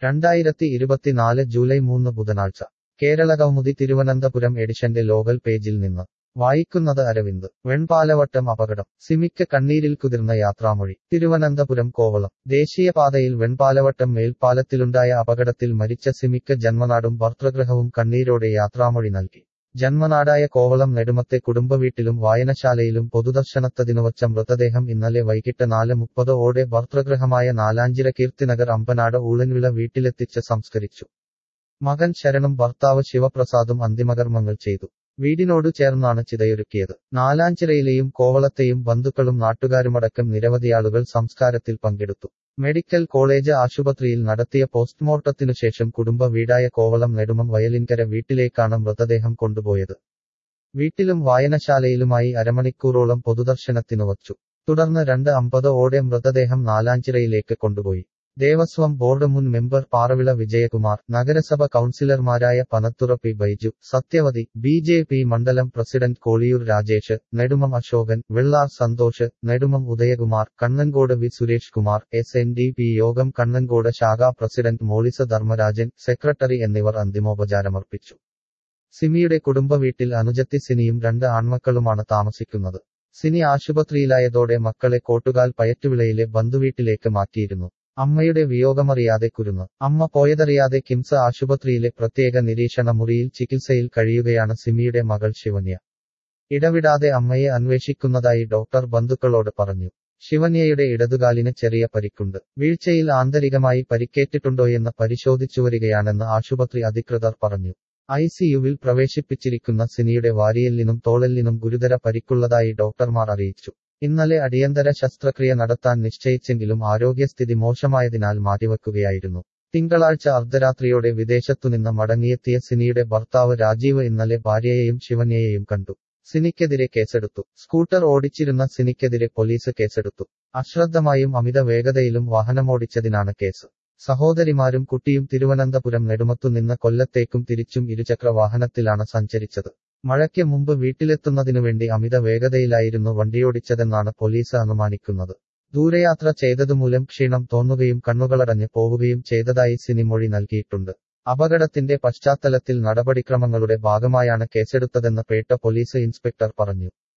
2024 July 3 ബുധനാഴ്ച കേരളകൗമുദി തിരുവനന്തപുരം എഡിഷന്റെ local പേജിൽ നിന്ന് വായിക്കുന്നത് അരവിന്ദ്. വെൺപാലവട്ടം അപകടം, സിമിക്ക് കണ്ണീരിൽ കുതിർന്ന യാത്രാമൊഴി. തിരുവനന്തപുരം കോവളം ദേശീയപാതയിൽ വെൺപാലവട്ടം മേൽപ്പാലത്തിലുണ്ടായ അപകടത്തിൽ മരിച്ച സിമിക്ക് ജന്മനാടും ഭർതൃഗൃഹവും കണ്ണീരോടെ യാത്രാമൊഴി നൽകി. ജന്മനാടായ കോവളം നെടുമത്തെ കുടുംബവീട്ടിലും വായനശാലയിലും പൊതുദർശനത്തിനുവച്ച മൃതദേഹം ഇന്നലെ വൈകിട്ട് 4:30 ഓടെ ഭർതൃഗൃഹമായ നാലാഞ്ചിറ കീർത്തിനഗർ അമ്പനാട് ഊളൻവിള വീട്ടിലെത്തിച്ച് സംസ്കരിച്ചു. മകൻ ശരണും ഭർത്താവ് ശിവപ്രസാദും അന്തിമകർമ്മങ്ങൾ ചെയ്തു. വീടിനോടു ചേർന്നാണ് ചിതയൊരുക്കിയത്. നാലാഞ്ചിറയിലെയും കോവളത്തെയും ബന്ധുക്കളും നാട്ടുകാരുമടക്കം നിരവധിയാളുകൾ സംസ്കാരത്തിൽ പങ്കെടുത്തു. മെഡിക്കൽ കോളേജ് ആശുപത്രിയിൽ നടത്തിയ പോസ്റ്റ്മോർട്ടത്തിനുശേഷം കുടുംബ വീടായ കോവളം നെടുമം വയലിൻകര വീട്ടിലേക്കാണ് മൃതദേഹം കൊണ്ടുപോയത്. വീട്ടിലും വായനശാലയിലുമായി അരമണിക്കൂറോളം പൊതുദർശനത്തിനുവച്ചു. തുടർന്ന് 2:50 ഓടെ മൃതദേഹം നാലാഞ്ചിറയിലേക്ക് കൊണ്ടുപോയി. ദേവസ്വം ബോർഡ് മുൻ മെമ്പർ പാറവിള വിജയകുമാർ, നഗരസഭ കൗൺസിലർമാരായ പനത്തുറ പി ബൈജു, സത്യവതി, ബി.ജെ.പി. മണ്ഡലം president Kolliyur Rajesh, Nedumam Ashokan, Vellar Santhosh, Nedumam Udayakumar, Kannankode V Suresh Kumar, SNDP. Yogam Kannankode ശാഖാ പ്രസിഡന്റ് മോളിസ ധർമ്മരാജൻ, സെക്രട്ടറി എന്നിവർ അന്തിമോപചാരമർപ്പിച്ചു. സിമിയുടെ കുടുംബവീട്ടിൽ അനുജത്തി സിനിയും 2 ആൺമക്കളുമാണ് താമസിക്കുന്നത്. സിനി ആശുപത്രിയിലായതോടെ മക്കളെ കോട്ടുകാൽ പയറ്റുവിളയിലെ ബന്ധുവീട്ടിലേക്ക് മാറ്റിയിരുന്നു. അമ്മയുടെ വിയോഗമറിയാതെ കുരുന്ന്. അമ്മ പോയതറിയാതെ കിംസ് ആശുപത്രിയിലെ പ്രത്യേക നിരീക്ഷണ മുറിയിൽ ചികിത്സയിൽ കഴിയുകയാണ് സിമിയുടെ മകൾ ശിവന്യ. ഇടവിടാതെ അമ്മയെ അന്വേഷിക്കുന്നതായി ഡോക്ടർ ബന്ധുക്കളോട് പറഞ്ഞു. ശിവന്യയുടെ ഇടതുകാലിന് ചെറിയ പരിക്കുണ്ട്. വീഴ്ചയിൽ ആന്തരികമായി പരിക്കേറ്റിട്ടുണ്ടോയെന്ന് പരിശോധിച്ചുവരികയാണെന്ന് ആശുപത്രി അധികൃതർ പറഞ്ഞു. ഐസിയുവിൽ പ്രവേശിപ്പിച്ചിരിക്കുന്ന സിനിയുടെ വാരിയെല്ലിനും തോളെല്ലിനും ഗുരുതര പരിക്കുള്ളതായി ഡോക്ടർമാർ അറിയിച്ചു. ഇന്നലെ അടിയന്തര ശസ്ത്രക്രിയ നടത്താൻ നിശ്ചയിച്ചെങ്കിലും ആരോഗ്യസ്ഥിതി മോശമായതിനാൽ മാറ്റിവെക്കുകയായിരുന്നു. തിങ്കളാഴ്ച അർദ്ധരാത്രിയോടെ വിദേശത്തുനിന്ന് മടങ്ങിയെത്തിയ സിനിയുടെ ഭർത്താവ് രാജീവ് ഇന്നലെ ഭാര്യയെയും ശിവന്യയെയും കണ്ടു. സിനിക്കെതിരെ കേസെടുത്തു. സ്കൂട്ടർ ഓടിച്ചിരുന്ന സിനിക്കെതിരെ പോലീസ് കേസെടുത്തു. അശ്രദ്ധമായും അമിത വേഗതയിലും വാഹനമോടിച്ചതിനാണ് കേസ്. സഹോദരിമാരും കുട്ടിയും തിരുവനന്തപുരം നെടുമത്തുനിന്ന് കൊല്ലത്തേക്കും തിരിച്ചും ഇരുചക്ര വാഹനത്തിലാണ് സഞ്ചരിച്ചത്. മഴയ്ക്ക് മുമ്പ് വീട്ടിലെത്തുന്നതിനുവേണ്ടി അമിത വേഗതയിലായിരുന്നു വണ്ടിയോടിച്ചതെന്നാണ് പോലീസ് അനുമാനിക്കുന്നത്. ദൂരയാത്ര ചെയ്തതുമൂലം ക്ഷീണം തോന്നുകയും കണ്ണുകളടഞ്ഞ് പോവുകയും ചെയ്തതായി സിനി മൊഴി നൽകിയിട്ടുണ്ട്. അപകടത്തിന്റെ പശ്ചാത്തലത്തിൽ നടപടിക്രമങ്ങളുടെ ഭാഗമായാണ് കേസെടുത്തതെന്ന് പേട്ട പോലീസ് ഇൻസ്പെക്ടർ പറഞ്ഞു.